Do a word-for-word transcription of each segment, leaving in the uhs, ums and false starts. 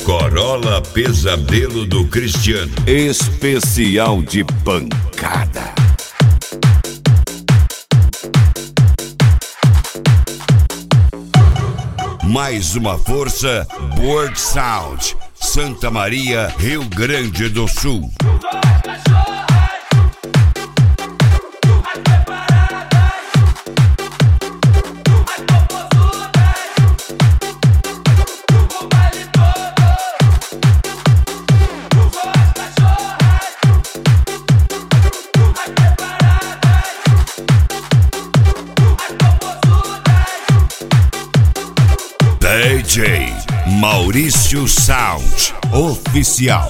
Corolla Pesadelo do Cristiano. Especial de pancada. Mais uma força, Board Sound, Santa Maria, Rio Grande do Sul. D J Maurício Sound Oficial.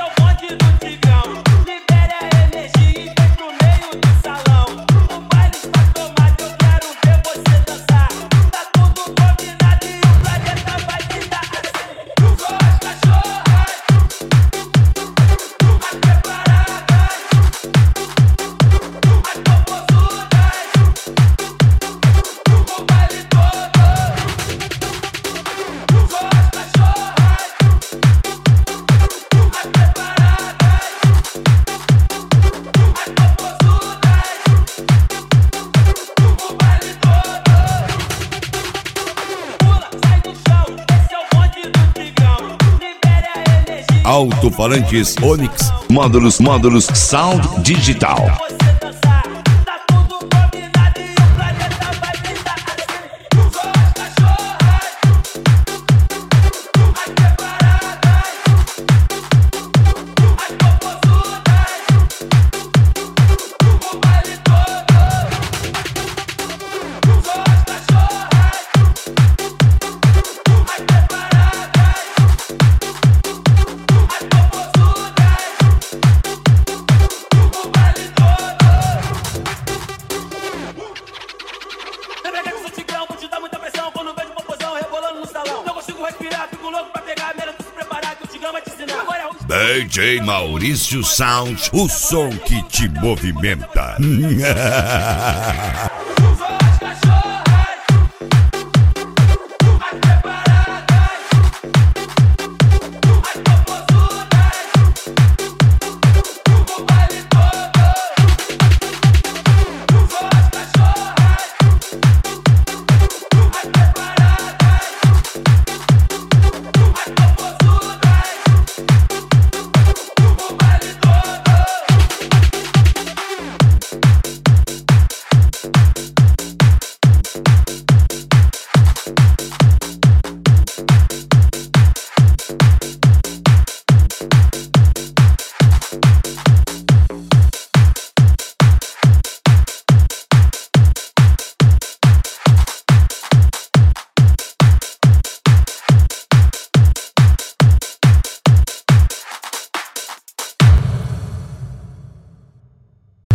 Alto-falantes Onix, módulos, módulos Sound Digital. D J Maurício Sound, o som que te movimenta.